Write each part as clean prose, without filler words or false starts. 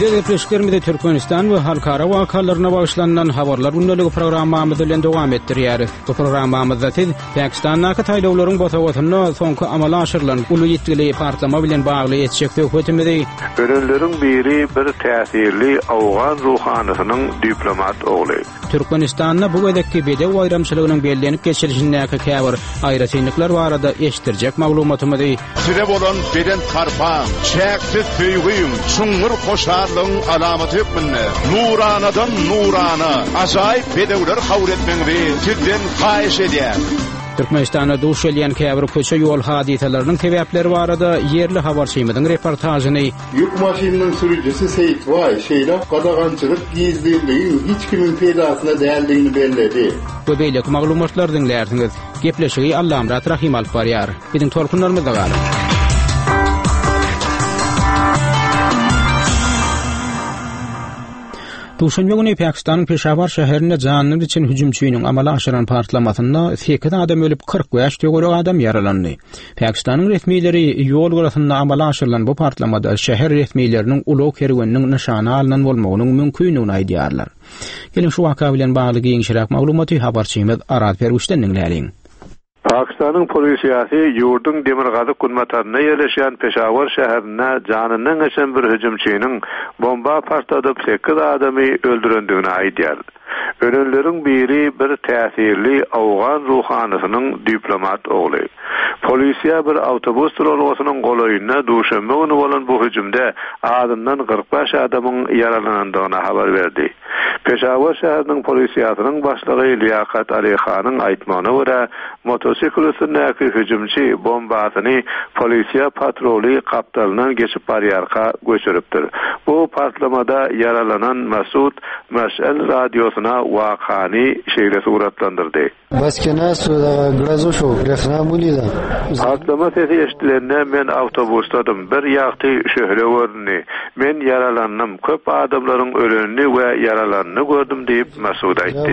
Türkiye'de Preşkermede Türkmenistan ve halkara vakalarına bağışlanan habarlar gündəlik programmamızı bilen dowam etdirýär. Bu programmamızda siz Pakistan'daki taýdawlaryň botawatyna soňky amala aşyrylan uly ýetgili partlama bilen bagly etjek hökümetimizi. Ölümleriň biri bir täsirli Awgan ruhanysynyň diplomat ogly. Türkmenistan'da bu wedekki bedew aýramçylygynyň bellenip geçirişindäki käbir aýratynlyklar barada eşdirjek maglumatymyzy. Size bolan beden tarpan, çäksiz söýgüň, şuňur hoşarlygyň alamaty hükmünde. Nuranadan nurana, ajaýyp bedewler kabul etmeňizi sizden haýyş edýär. Türkmenistan'da duş gelýän käbir köçe ýol hadiselerini sebäpleri barada yerli habarçymyzyň reportażyny. Yük maşynynyň sürüjisi Seyit Vay şeýle gadagançylyk gizliligi hiç kimin peýdasyna däldigini belledi. Bu beýleki maglumatlar dinlärsiňiz. Gepleşigi Allamrat Rahim alyp barýar. Biziň torkunlarymyzda galyp. Duşanbe günü Pakistan'ın Peshawar şäherinde janyny için hüjümçüýiniň amala aşyran partlamasyna 8 adam ölüp 45 tögörek adam yaralandy. Pakistan'ın resmiýleri ýol gurasynda amala aşyrylan bu partlamada şäher resmiýleriniň uly kerweniniň nyşany alynan bolmagynyň mümkinligini aýdýarlar. Gelin şu waka bilen bagly giňişirek maglumaty habarçymyz Arat Peruşdan dinläýin. Pakistan'ın polisiýasy ýurdun Demirgazy kunmataryna ýerleşýän Peshawar şäherine janynyň için bir hüjümçüýiniň bomba partladyp 8 adamy öldürendigini aýdýar. Ölümleriň biri bir täsirli Awgan ruhanysynyň diplomat ogly. Polisiýa bir awtobus trolwasynyň golaýyna duşanbe günü bolan bu hüjümde adamdan 45 adamyň yaralanandygyna habar berdi. Peshawar şäheriniň polisiýasynyň başlygy Liyakat Ali Khanyň aýtmagyna görä, motosikl üstündäki hüjümçi bombasyny polisiýa patroli kaptalynyň geçip barýarka göçüripdir. Bu partlamada yaralanan Masud Mash'al radiosyna wakany şeýle suratlandyrdy. Baskena suda glazo şo, refna bulida. Patlama sesi eşitilende men awtobusdadym. Bir ýagty şöhre gördi. Men yaralandım. Köp adamlaryň ölünini we yaralanyny gördüm diýip Masud aýtdy.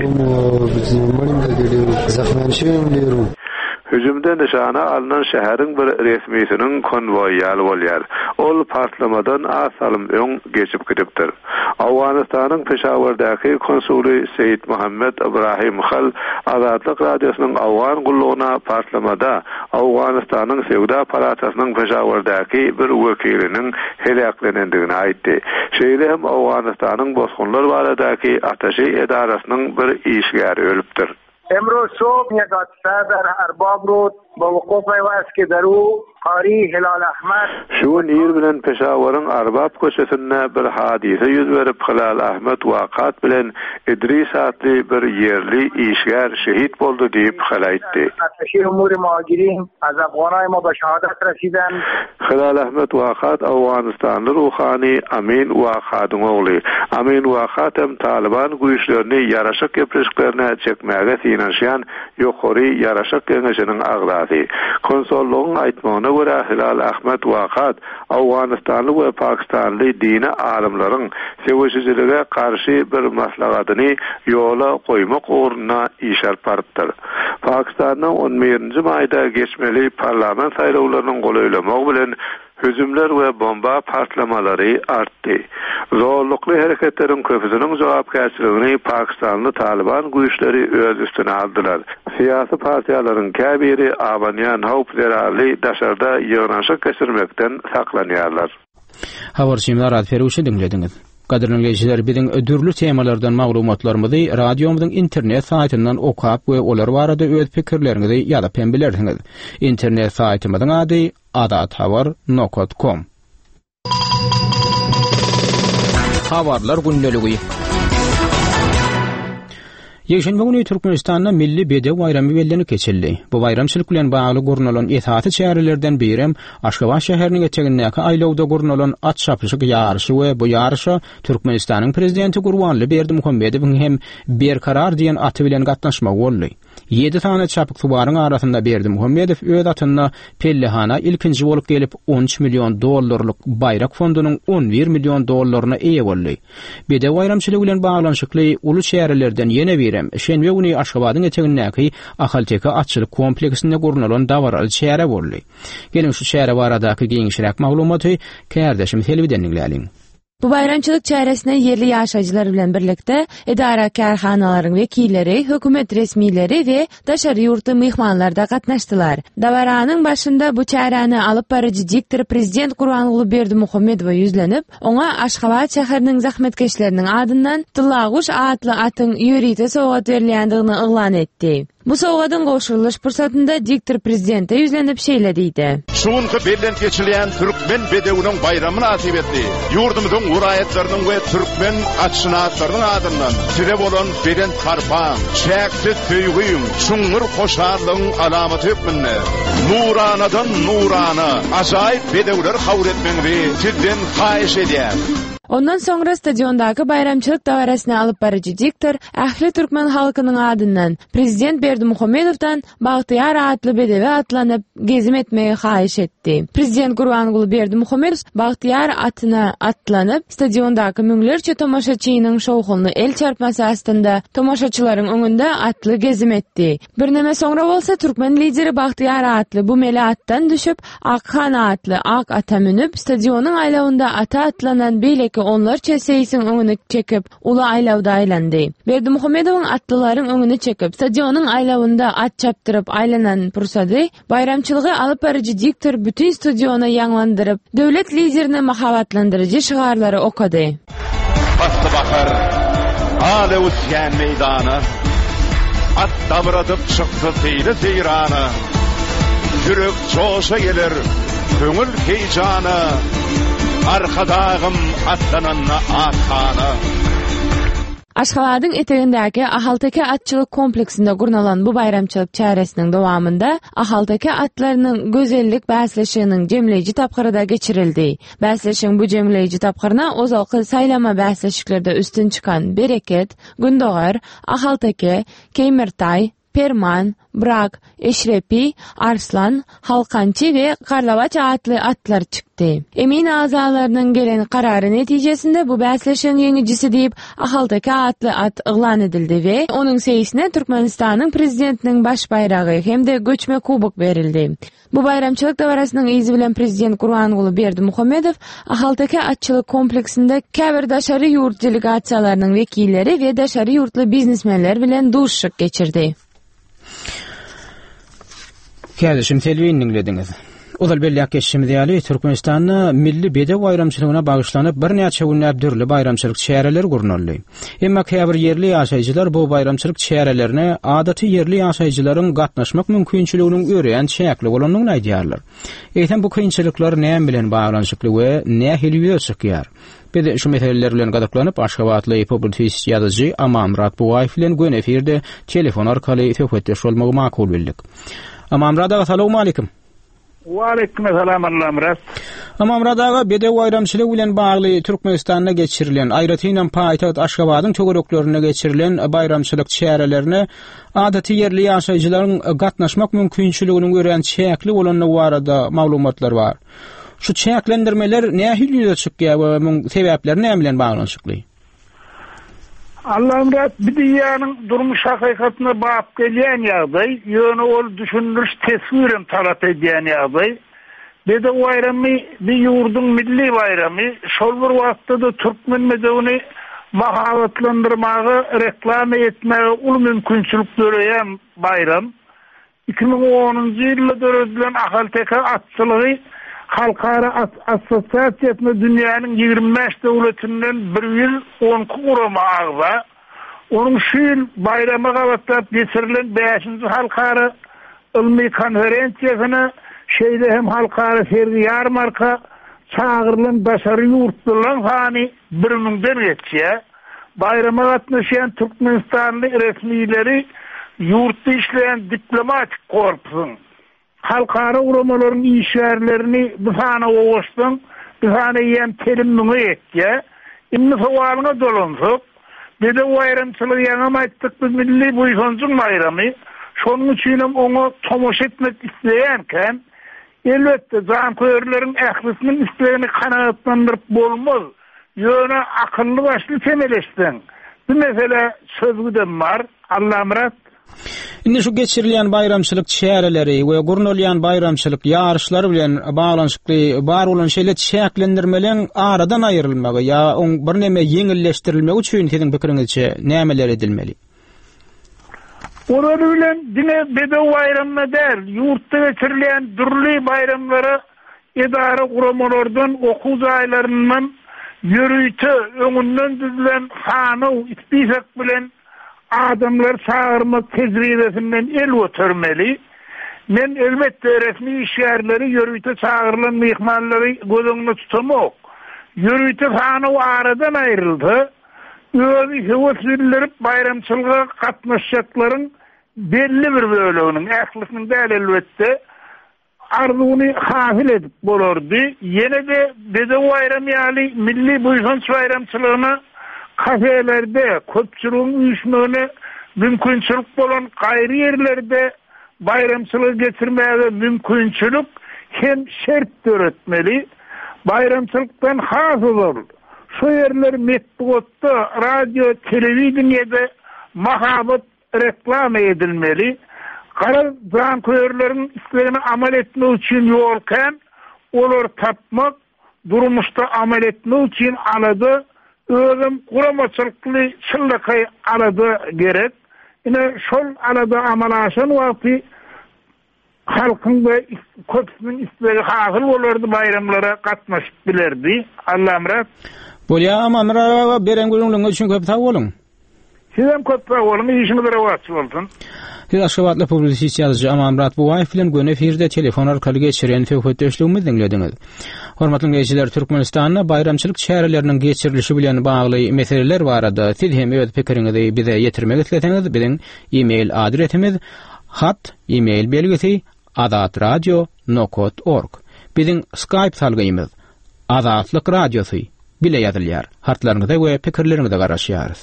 Hüjümde nişana alınan şäheriň bir resmiýetiniň konvoýy alyp bolýar. Ol partlamadan asalym öň geçip gidipdir. Awganystanyň Peshawardaky konsuly Seyit Muhammed Ibrahim Khal Azadlyk radiosynyň Awgan gullugyna partlamada Awganystanyň Sewda palatasynyň Peshawardaky bir wekiliniň helaklanandygyny aýtdy. Şeýle hem Awganystanyň bosgunlar baradaky ataşy edarasynyň bir işgäri ölüpdir. امروز صبح یک حادثه در ارباب رود با وقوع پیوست که در او قاری هلال احمد şu nir bilen Peshawaryň Arbab köşesinde bir hadise ýüz berip Hilal Ahmed waqat bilen İdris adly bir yerli işgär şehit boldy diýip haýtdy. Ateşi umuri muhacirin az Afganay ma be şahadat residan. Hilal Ahmed waqat Awganistanly ruhany Amin waqatyň ogly. Amin waqat hem Taliban güýçlerini ýaraşyk ýeprişiklerine çekmäge sinanşýan ýokary ýaraşyk geňeşiniň agdaty. Konsollugyň aýtmagyna görä Hilal Ahmed waqat Awganistanly we Pakistanly dini alimlaryň sevişijiligi karşı bir maslahatyny ýola goýmak ugruna işar paripdir. Pakistanyň 11-nji maýda geçmeli parlament saýlawlarynyň golaýlamak bilen hüjümler we bomba partlamalary artdy. Zorlukly hereketleriň köpüsiniň jogapkärçiligini Pakistanly Taliban güýçleri öz üstüne aldylar. Siyasi partiýalaryň käbiri Abanyan Hawp zerarly daşarda ýygnaşyk geçirmekden saklanýarlar. Habarçymlar Arat Peruşy dinlediňiz. Gaderli dinleyijiler, biziň ödürlü temalardan maglumatlarymyzy radiomyzyň internet saýtyndan okap we olar barada öz pikirleriňizi ýazyp hem bilersiňiz. Internet saýtymyzyň ady adathabar.com. Habarlar gündäligi. Ýeşenme günü Türkmenistan'da milli bedew bayramy bellenip geçildi. Bu bayramçylyk bilen bagly gurnulan esaty çärelerden biri Aşgabat şäheriniň etjegindäki aýlawda gurnulan at şapyşyk ýarşy we bu ýarşa Türkmenistanyň prezidenti Gurbanly Berdimuhammedowyň hem berkarar diýen aty bilen gatnaşmak boldy. 7 tane çapyk subaryň arasynda Berdimuhammedow öz atyna Pellehana ilkinji bolup gelip $13 milyon bayrak fondunyň $11 milyon eýe boldy. Bedew bayramçylygy bilen baglanşykly uly çärelerden ýene bir şenbe günü Aşgabatyň etjegindäki Ahalteka atçylyk kompleksinde gurnulan dawaral çäre boldy. Gelin şu çäre baradaky giňişirek maglumaty kärdeşim Helbiden dinläýin. Bu bayramçılık çaresine yerli yaşayıcılar bilen birlikte idara karxanaların vekilleri, hökümet resmileri ve daşarı yurtlu mihmanlar da katnaştılar. Davaranın başında bu çareni alıp barıcı diktir Prezident Gurbanuly Berdimuhammedow yüzlenip, ona Aşgabat şäheriniň zahmetkeşleriniň adından Dylağuş adly atın ýörite sowgat berilýändigini yglan etdi. Bu sowgadyň goşulyş pursatynda diktir Prezidente yüzlenip şeýle diýdi. Şuňky belden geçilen Türkmen bedewiniň bayramyny atyp etdi. Ýurdumyzyň uraýatlarynyň we Türkmen atşynatlarynyň adından size bolan beden tarpan, çäksiz söýgüň, şuňur hoşarlygyň alamaty hükmünde. Nuranadan nurana, ajaýyp bedewler kabul etmeňi sizden haýyş edýär. Ondan sonra stadiondaky bayramçılık dawarasyna alyp barıcı diktir ähli türkmen halkynyň adından Prezident Berdimuhammedowdan Bagtyar adly bedewe atlanyp gezim etmegi haýyş etdi. Prezident Gurbanuly Berdimuhammedow Bagtyar atyna atlanyp stadiondaky müňlerçe tomaşaçynyň şowhulyny el çarpmasy astynda tomaşaçylaryň öňünde atly gezim etdi. Bir näme soňra bolsa türkmen lideri Bagtyar adly bu mele atdan düşüp Akhan adly ak ata minip stadionyň aýlawynda ata atlanan beýleki onlarça seysin öňüne çekip ula aýlawda aýlandy. Berdimuhammedowyň atlylaryň öňüne çekip stadionyň aýlawynda at çaptyryp aýlanan pursady bayramçylygy alyp barıjy diktir bütün stadiony ýanglandyryp döwlet liderine mahabatlandyryjy şygarlary okady. Bastı bakar, ale usyan meydana, at davradıp çıktı seyri seyrana, yürek coşa gelir, köngül heycana, arkadağım atlananna atkana. Aşgabatyň etegindäki Ahalteke atçylyk kompleksinde gurnalan bu bayramçylyk çaresiniň dowamında Ahalteke atlarynyň gözellik bäsleşiginiň jemleýiji tapgyry da geçirildi. Bäsleşiň bu jemleýiji tapgyryna ozalky saýlama bäsleşiklerde üstün çykan Bereket, Gündogar, Ahalteke, Keýmirtaý, Perman, Brak, Eşrepi, Arslan, Halkançy we Karlabaç atly atlar çykdy. Emin azalarynyň gelen karary netijesinde bu bäsleşiň ýeňijisi diýip Ahalteke atly at yglan edildi we onuň seýisine Türkmenistanyň prezidentiniň baş baýragy hemde göçme kubok berildi. Bu bayramçylyk dawarasynyň izi bilen Prezident Gurbanuly Berdimuhammedow Ahalteke atçylyk kompleksinde käbir daşary ýurt delegasiýalarynyň wekilleri we daşary ýurtly biznesmenler bilen duşşyk geçirdi. Käzişim telewizyon dinlediňiz. Ozal belliýär geçişimiz ýaly Türkmenistanda milli bedew bayramçylygyna bagyşlanyp bir näçe günläp dürli bayramçylyk çäreler gurnuldy. Emma käbir yerli ýaşaýjylar bu bayramçylyk çärelerine adaty yerli ýaşaýjylaryň gatnaşmak mümkinçiliginiň öreýän çäkli bolanyny aýdýarlar. Eýtem bu kynçylyklar näme bilen baglanyşykly we nähili ýösükýär? Biz şu meseleler bilen gadaklanyp Aşgabatly publisist ýazyjy Amamrat Bugaýew bilen gün efirde telefon arkaly söhbetdeş bolmagy makul bildik. Amamrat aga, assalamu alaykum. Wa alaykum assalam Amamrat. Amamrat aga, bedew bayramçylygy bilen bagly Türkmenistanda geçirilen aýratynyň paýtagat Aşgabatyň tögereklerine geçirilen bayramçylyk çärelerine adaty yerli ýaşaýjylaryň gatnaşmak mümkinçiliginiň gören çäkli bolanyny barada maglumatlar bar. Şu çäklendirmeler nähili ýösükýär we sebäpleri näme bilen baglanyşykly? Amamrat, bir dünyanın durmuş hakikatyna bap gelýän ýagdaý, ýöne ol düşünülüş tesviren talap edýän ýagdaý. Bedew bayramy bir ýurdun milli bayramy, şol bir wagtda türkmen bedewini mahabatlandyrmagy, reklam etmegi ul mümkinçilik bereýän bayram. 2010-njy ýylda döredilen Ahalteke atçylygy Halkara Asosiasiýasyna dünýäniň 25 döwletinden 110 gurama agza. Onuň şu ýyl bayrama gawatlap geçirilen 5-nji halkara ilmi konferensiýasyna şeýle hem halkara sergi ýarmarka çağırılan daşary ýurtlaryň sany 1000den geçýär. Bayrama gatnaşan Türkmenistanly resmiýetleri ýurtda işleýän diplomatik korpusyň halkara uramaların işverlerini bu sana oğuştun, bu sana yiyen terimini etke. İmni soğalına dolunsak, bir de o bayramçılığı yanamayttık biz milli bu isoncun bayramı. Şonun için onu tomoş etmek isteyenken, elbette zankörlerin ehlisinin isteğini kanatlandırıp bolmaz. Yöne akıllı başlı temeleştin. Bu mesele sözgüden var, Allah'ım rat. Indi şu geçirilen bayramçılık çäreleri we gurnolyan bayramçılık ýarışlary bilen baglanşykly bar bolan şeýle çäklendirmelen aradan aýrylmagy ýa bir näme ýeňilleşdirilmegi üçin sizin pikiriňizçe nämeler edilmeli? Olar bilen dine bedew bayramına der, ýurtda geçirilen durly bayramlara edara guramalardan okuw aýlaryndan ýörüýte öňünden düzülen hanyw itbisak bilen adamlar çağırmak tecrübesinden el oturmalı. Men elbette resmi işyerleri yürüyte çağırılan mihmanları gözüňde tutamak. Yürüyte hanyw aradan aýryldy. Öňe hewes bildirip bayramçylyga gatnaşaklaryň belli bir böleginiň ählisiniň däl elbette arzuny hafil edip bolardy. Ýene de bedew bayramy ýaly milli buýsanç bayramçylygyna kafelerde, köpçülüğün uyuşmağına mümkünçülük bolan gaýry ýerlerde bayramçylyk geçirmäge mümkünçülük hem şert öretmeli. Bayramçylykdan has bol. Şu ýerler metbuatda, radio, telewizionyada mahabat reklam edilmeli. Gara janköýerleriň islegine amal etmek üçin ýolkan, olar tapmak, durmuşda amal etmek üçin alady. Özüm kuramaçılıklı çıllıkay aladı gerek. Yine şol aladı amalaşan vakti halkın ve köpsünün istleri hafıl olurdu, bayramlara katmaşıp bilerdi. Allah'ım rab. Bolya amamra beren gülüňiň üçin köp sag bolun. Sizem köp sag bolun, işiniz rawatçy bolsun. Siz Aşgabatly publisiýaçy Amamrat Buwaýew bilen göne efirde telefon arkaly geçiren söhbetdeşligimizi dinlediňiz. Hormatly dinleýijiler, Türkmenistanda bayramçylyk çäreleriniň geçirilişi bilen bagly meseleler barada siz hem öz pikiriňizi bize ýetirmek isleseňiz, biziň e-mail adresimiz hat-email belgisi azatradio.org. Biziň Skype salgyňymyz Azatlyk Radiosy bile ýazylýar. Hartlaryňyza we pikirleriňize garaşýarys.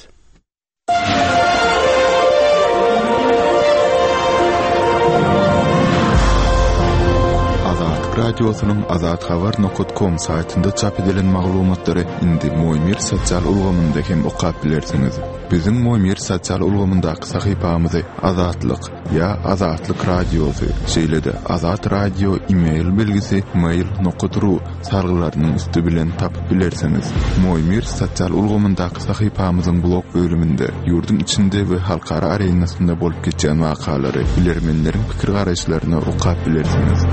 Radyosynyň azathabar.com saýtynda çap edilen maglumatlary indi Moýmir sosial ulgamynda hem okap bilersiňiz. Biziň Moýmir sosial ulgamyndaky sahypamyzy Azatlyk ýa Azatlyk Radiosy şeýle-de Azat Radio e-mail belgisi mail.ru sargylarynyň üstü bilen tapyp bilersiňiz. Moýmir sosial ulgamyndaky sahypamyzyň blog bölüminde ýurdun içinde we halkara arenasynda bolup geçen wakalary, bilermenleriň pikir garaşlaryny okap bilersiňiz.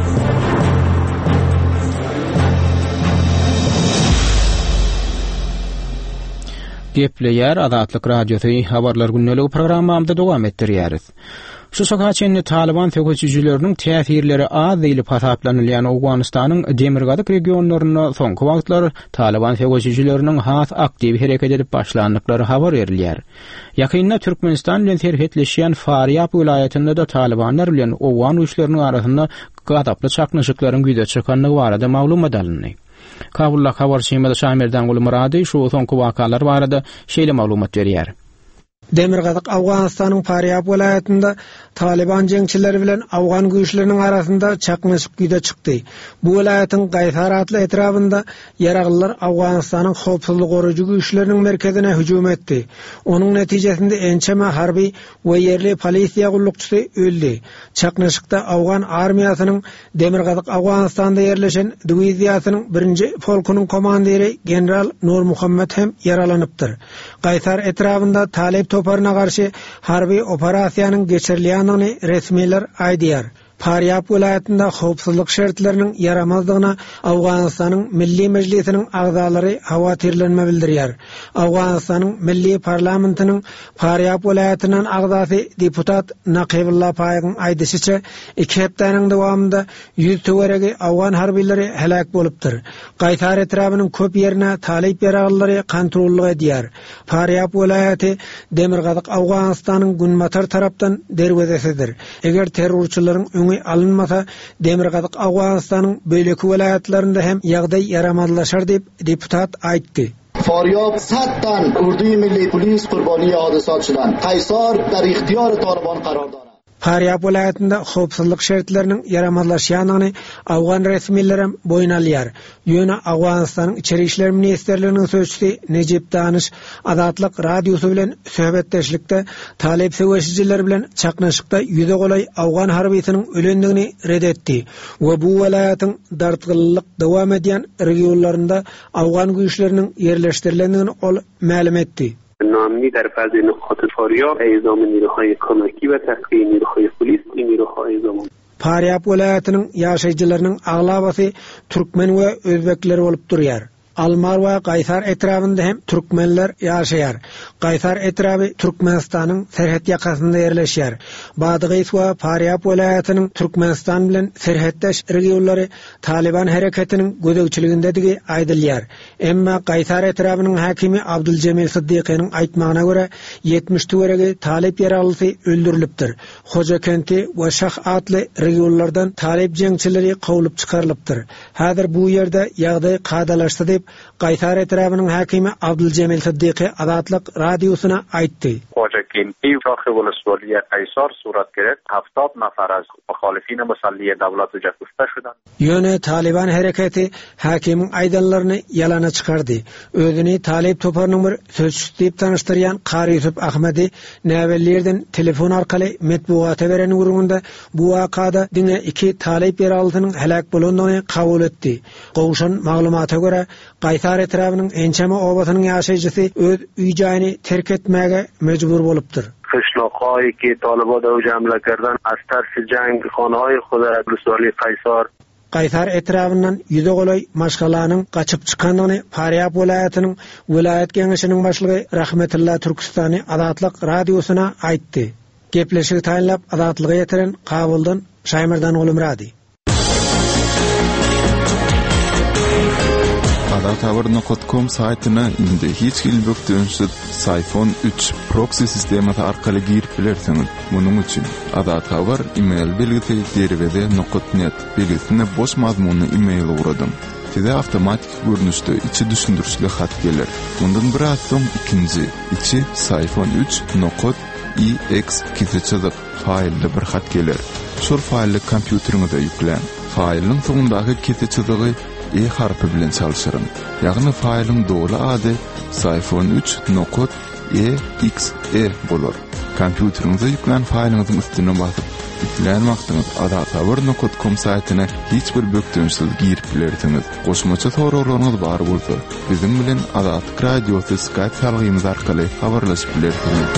Gepleýär Azatlyk Radiosy habarlar günneligi programmamda dowam etdirýäris. Şu sakaçynny Taliban töküçileriniň täsirleri az diýilip hasaplanylýan Awganystanyň Demirgazyk regionlaryna soňky wagtlar Taliban töküçileriniň has aktiw hereket edip başlandyklary habar berilýär. Ýakynda Türkmenistan bilen serhetleşýän Faryab vilayetinde de Talibanlar bilen Awgan güýçleriniň arasynda gataply çaknaşyklaryň güýde çykanlygy barada maglumat alındy. Kabulla habarçymyda Şamirdan Guly Murady şu soňky wakalar barada şeýle maglumat berýär. Demirgazyk Awganystanyň Faryab vilayetinde Taliban jeňçileri bilen Awgan güýçleriniň arasynda çaknaşyk güýde çykdy. Bu vilayetin Gaýsar atly etrafynda ýaraglylar Awganystanyň howpsuzlyk goruýjy güýçleriniň merkezine hüjum etdi. Onuň netijesinde ençeme harby we ýerli polisiýa gullukçysy öldü. Çaknaşykda Awgan armiýasynyň Demirgazyk Awganystanda ýerleşen diwiziýasynyň 1-nji polkunyň komandiri general Nur Muhammed hem yaralanypdyr. Gaýsar etrafynda Talib toparına karşı harbi operasyanın geçirilýändigi resmiler aýdýar. Faryab vilayetinde howpsuzlyk şertleriniň yaramazlygyna Awganystanyň Milli Mejlisiniň agzalary hawatirlenme bildirýär. Awganystanyň Milli Parlamentining Faryab vilayetinden agzasy deputat Naqibullah Paýgyň aýdysyça 2 hepdanyň dowamında 100 töweregi Awgan harbileri helak bolupdyr. Gaýsar etrafynyň köp ýerine Talib ýaraglary kontrollyk edýär. Faryab vilayeti Demirgazyk Awganystanyň Günmatar tarapdan derwezesidir. Eger terrorçylaryň alınmasa Demirgazyk Awganystanyň böýleki vilayetlerinde hem ýagdaý yaramazlaşar diýip deputat aýtdy. Faryab 100 tan Urduy Milli Polis qurboni hadisat şudan. Qaysar dar ixtiyar Taliban qarar dora. Faryap vilayetinde howpsuzlyk şertleriniň yaramazlaşýanyny Awgan resmiýetleri boyun alýar. Ýöne Awganystanyň içeri işler ministrliginiň sözçüsi Necip Danyş Adatlyk radiosu bilen söhbetdeşlikde talep seweşijiler bilen çaknaşykda ýüze golay Awgan harbiýetiniň ölendigini red etdi we bu vilayetin dartgyllyk dowam edýän regionlarynda Awgan güýçleriniň yerleşdirilendigini ol ma'lum etdi. نامنی در بعض نقاط فاریاب اعزام نیروهای کمکی و تسخیر نیروهای پلیس نیروهای اعزام Faryap vilayetiniň ýaşaýjylarynyň aglabasy türkmen we özbekler bolup durýar. Almar we Gaýsar etrafynda hem türkmenler ýaşaýar. Gaýsar etrafy Türkmenistanyň serhet ýakasynda ýerleşýär. Badygyş we Faryap vilayetiniň Türkmenistan bilen serhetdeş regionlary Taliban hereketiniň gödegçiligindägi aýdylýar. Emma Gaýsar etrafynyň hakimi Abduljemil Siddiqynyň aýtmagyna görä 70 töweregi talip ýaralysy öldürilipdir. Hoja kenti we Şah atly regionlardan talip jeňçileri gowulyp çykarylypdyr. Häzir bu ýerde ýagdaý gadalaşdy diýip Gaýsar etrafynyň hakimi Abduljemil Siddiqy Adatlyk radiosuna aýtdy. Hoja kenti Şah Wulswaliye Qaysar surat gerek 70 nafar az muhalifin musalliye dawlat ujakuşda şudan. Ýöne Taliban hereketi hakimiň aýdanlaryny ýalana çykardy. Özüni talip toparnyň bir sözçüsü diýip tanıştyrýan Qari Ýusuf Ahmedi näwellerden telefon arkaly metbuata beren urugunda bu wakada diňe 2 talip ýaralysynyň helak bolandygyny kabul etdi. Gowşan maglumata görä Gaýsar etrafynyň ençeme obasynyň ýaşaýjysy öz üýjaýyny terk etmäge mejbur bolupdyr. قشلاق‌هایی که طالبان رو جمله کردن از ترس جنگ خانه‌های خود ولسوالی قیصر Gaýsar etrafyndan ýüze golay maşgalanyň gaçyp çykandygyny Faryap vilayetynyň vilayet geňeşiniň başlygy Rahmetulla Türkistany Adatlyk radiosuna aýtdy. Gepleşigi taýinlap Adatlyga ýetiren Kabuldan Şaýmyrdan Ulumrady. Adathabar.com saytyna indi hiç ilbökdönsiz iPhone 3 proxy sistemati arkaly girip bilersiňiz. Munuň üçin Adathabar email belgisi derwede.net belgisine boş mazmunly email uradym. Size avtomatik görnüşde içi düşündürüşli hat gelir. Bundan bir soň ikinji içi iPhone 3.ex kizeçilik faýlly bir hat gelir. Şol faýly kompýuteriňizde ýüklen. Faýlyň soňundaky kizeçiligi harpy bilen çalışırım. Ýagny faýlyň dogry ady iPhone 3.exe bolar. Kompýuteriňize ýüklen faýlyňyzyň üstüne basyp ýüklen wagtyňyz adathabar.com saýtyna hiç bir bökdönsiz girip bilersiňiz. Goşmaça soraklaryňyz bar bolsa, bizim bilen Adatlyk radiosy Skype salgymyz arkaly habarlaşyp bilersiňiz.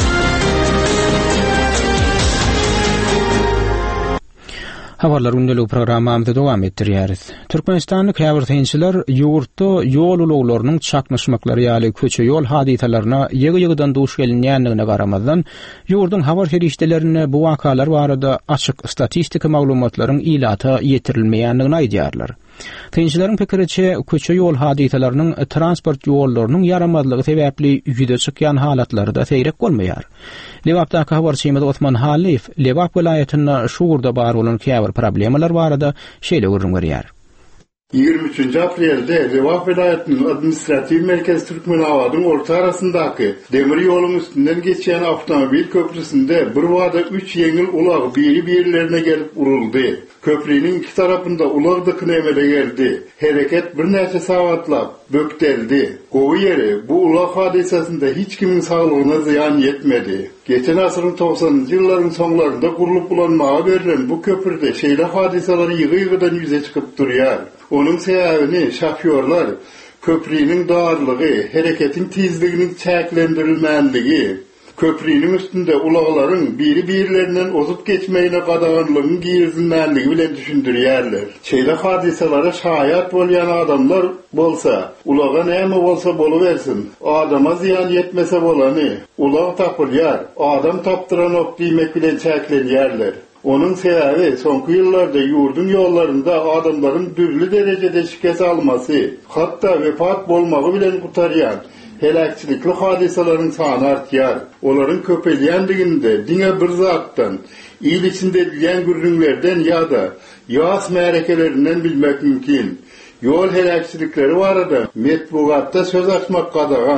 Habarlar ünlü programmamda dowam etdirýäris. Türkmenistanyň käbirtänçiler ýurtda ýol uluglarynyň çaknaşmaklary ýaly köçe ýol hadisalaryna ýygy-ýygydan duş gelinýändigine garamazdan ýurdun habar ferişdelerine bu wakalar barada açyk statistika maglumatlaryň ilata ýetirilmeýändigini aýdýarlar. Tänçileriň pikiriçe köçe ýol hadisalarynyň transport ýollarynyň yaramazlygy sebäpli ýüde çykýan halatlary da seýrek bolmaýar. Lewapdaky habarçymyz Osman Halief Lewap vilayetinde şuurda bar bolan käbir problemalar barada şeýle görünýär. 23 aprelde Lewap vilayetinin administrativ merkez Türkmenawadyň orta arasyndaky demir ýoluň üstünden geçýän awtomobil köprüsinde bir wada 3 ýeňil ulag biri-birilerine gelip uruldy. Köprüniň iki tarapynda ulag dyknamele geldi. Hereket bir näçe sagatlap bökdeldi. Gowy ýeri bu ulag hadisasynda hiç kimiň saglygyna ziyan ýetmedi. Geçen asyryň 90-njy ýyllaryň soňlarynda gurulyp ulanmaga berilen bu köprüde şeýle hadisalary ýygy-ýygydan ýüze çykyp durýar. Onun sebäbini şoförler köprüniň darlygy, hereketin tezliginiň çäklendirilmänligi, köprüniň üstünde ulaglaryň biri-birilerinden ozup geçmeýine gadaganlygyň girizilmänligi bilen düşündirýärler. Şeýle hadisalara şahyat bolýan adamlar bolsa, ulaga näme bolsa boluversin, adama ziyan ýetmese bolany, ulag tapylýar, adam tapdyran ok diýmek bilen çäklenýärler. Onun sebäbi soňky ýyllarda ýurdun ýollarynda adamlaryň dürli derejede şikes almasy, hatda wepat bolmagy bilen gutarýan helakçilikli hadisalaryň sany artýar. Olaryň köpelýändiginde diňe bir zatdan, ýyl içinde edilýän gürrüňlerden ýa-da ýas märekelerinden bilmek mümkin. Ýol helakçilikleri barada metbuatda söz açmak gadagan,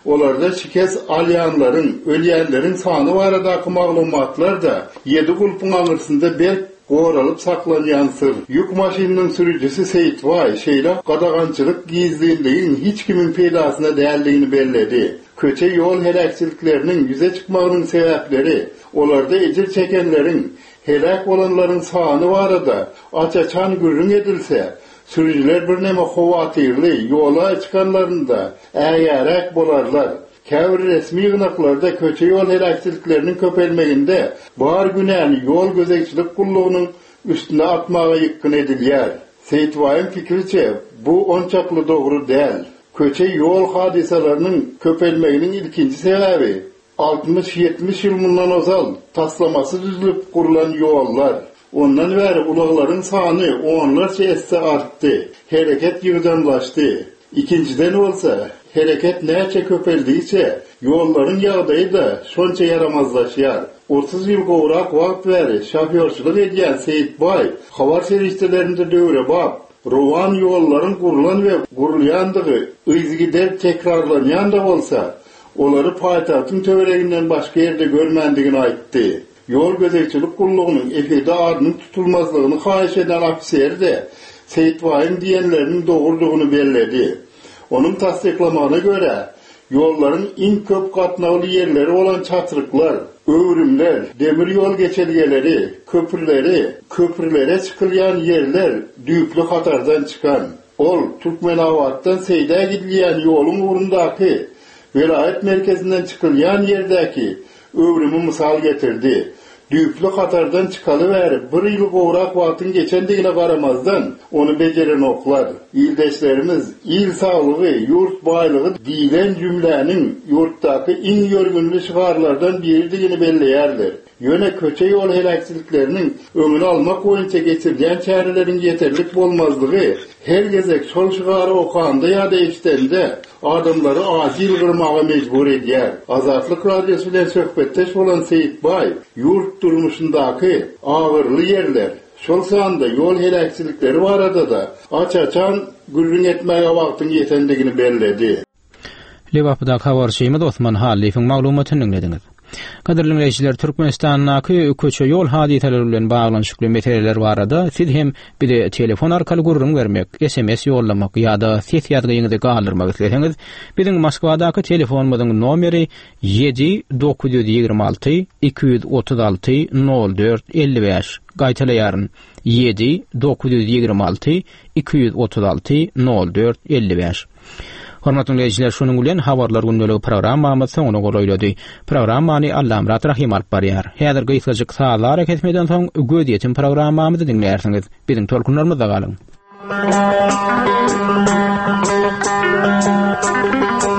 Olarda şikes alyanların, ölýänlerin sany baradaky maglumatlar da 7 gulpun aňyrsynda bir goralyp saklanýan syr. Yük maşynynyň sürüjisi Seyitbay şeýle gadagançylyk gizlinligiň hiç kimin peýdasyna däldigini belledi. Köçe ýol helakçylikleriniň ýüze çykmagynyň sebäpleri, olarda ejir çekenleriň, helak bolanlaryň sany barada açaçan gürrüň edilse, sürüjiler bir näme howatyrly ýola çykanlarynda äýärek bolarlar. Käbir resmi ýynaklarda köçe ýol helakçylikleriniň köpelmeginde bar günäni ýol gözekçilik gullugynyň üstüne atmaga ýykyn edilýär. Seyitbaýyň fikriçe bu onçakly dogry däl. Köçe ýol hadisalarynyň köpelmeginiň ilkinji sebäbi 60-70 ýyl mundan ozal taslamasy düzülip kurulan ýollar. Ondan bäri ulaglaryň sany onlarça esse artdy. Hereket ýygydanlaşdy. İkinciden bolsa hereket näçe köpeldiýse, ýollaryň ýagdaýy da şonça yaramazlaşýar. 30 ýyl gowrak wagt bäri şoförçilik edýän Seyitbay, habar serişdelerinde döwre bap, rowan ýollaryň gurulan we gurulýandygy yzygyder tekrarlanýan da bolsa, olary paýtagtyň töwereginden başga ýerde görmendigini aýtdy. Ýol gözekçilik gullugynyň efede adynyň tutulmazlygyny haýyş eden ofisier de Seyitbaýyň diýenleriniň dogrulygyny belledi. Onun tasdiklamagyna göre ýolların iň köp gatnawly ýerleri olan çatyryklar, öwrümler, demir ýol geçelgeleri, köprülere çykylýan ýerler düýpli hatardan çykan. Ol Türkmenawatdan Seýda gidilýän ýoluň urundaky velayet merkezinden çykylýan ýerdäki öwrümi mysal getirdi. Düýpli hatardan çıkalı bäri bir ýyl gowrak wagtyň geçendigine garamazdan onu beceren oklar. İldeşlerimiz il saglygy, ýurt baýlygy diýilen jümläniň ýurtdaky iň ýörgünli şygarlardan biridigini belleýärler. Ýöne köçe ýol helakçylikleriniň öňüni almak boýunça geçirilen çäreleriň ýeterlik bolmazlygy her gezek şol şygary okanda ýa-da eşitende adamlary ajil gyrmaga mejbur edýär. Azatlyk radiosu bilen söhbetdeş bolan Seyitbay, ýurt durmuşyndaky agyrly ýerler, şol sanda ýol helakçylikleri barada da açaçan gürrüň etmäge wagtyň ýetendigini belledi. Lewapda habarçymy Osman Halifiň maglumatyny dinlediňiz. Kaderli dinleyijiler, Türkmenistanyň köçe ýol hadiseleri bilen baglanşykly meseleler barada siz hem bir de telefon arkaly gurrun vermek, SMS ýollamak ýa-da ses ýazgyňyzy galdyrmak isleseňiz, biziň Moskwadaky telefonumyzyň nomeri 7-926 236 04 55. Gaýtalaýaryn 7-926 236 04 55. Hormatly dinleyijiler, şonuň bilen habarlar gündəligi programmamyz soňuna goýuldy. Programmany Allamrat Rahim alyp barýar. Häzir gysgaçyk saatlar etmeden soň gödýetim programmamyzy dinleýärsiňiz. Biziň tolkunlarymyzda galyň.